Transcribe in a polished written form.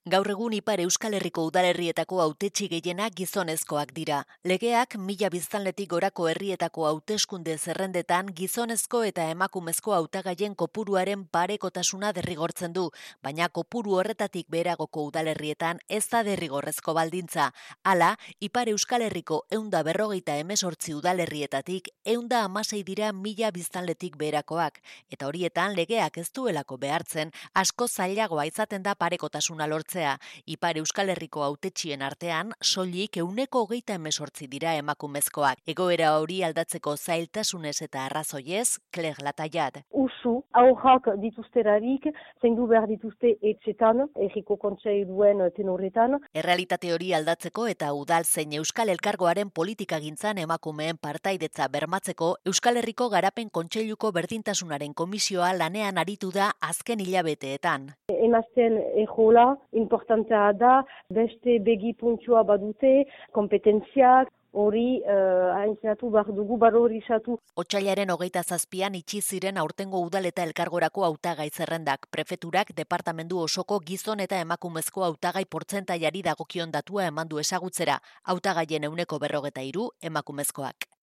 Gaur egun Ipar Euskal Herriko udalerrietako hautetsi gehienak gizonezkoak dira. Legeak 1000 biztanletik gorako herrietako hauteskunde zerrendetan gizonezko eta emakumezko hautagaien kopuruaren parekotasuna derrigortzen du, baina kopuru horretatik beheragoko udalerrietan ez da derrigorrezko baldintza. Hala, Ipar Euskal Herriko 158 udalerrietatik 116 dira 1000 biztanletik beherakoak, eta horietan legeak ez duelako behartzen, asko zailagoa izaten da parekotasuna lortzea. Ipar Euskal Herriko hautetxien artean, soilik 128 dira emakumezkoak. Egoera hori aldatzeko zailtasunez eta arrazoiez, Claire Latayat. Usu, aurrak dituzterarik, zendu behar dituzte etxetan, erriko kontseiluen tenorretan. Errealitate hori aldatzeko eta udal zein Euskal Elkargoaren politikagintzan emakumeen partaidetza bermatzeko, Euskal Herriko Garapen Kontseiluko Berdintasunaren Komisioa lanean aritu da azken hilabeteetan. Emazten ejola, importantea da, beste begi puntua badute, kompetentziak, hori haintzatu behar dugu, balorizatu. Otsailaren 27an itxi ziren aurtengo udal eta elkargorako hautagai zerrendak. Prefeturak departamendu osoko gizon eta emakumezko hautagai portzentaiari dagokion datua eman du ezagutzera. Hautagaien 43% emakumezkoak.